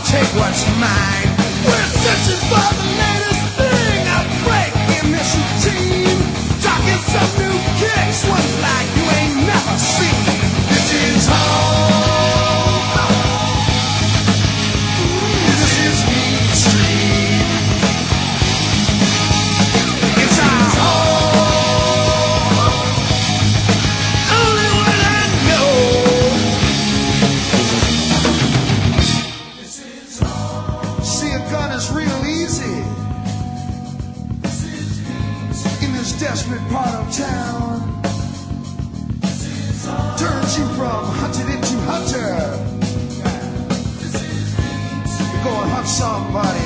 take what's mine. We're searching for the latest thing, a break in this routine. Talking some new kicks, ones like you ain't never seen. This is home. This is Mean Street. It's our home. Only one I know. This is home. See, a gun is real easy in this desperate part of town. Turns you from hunted into hunter. You go and hunt somebody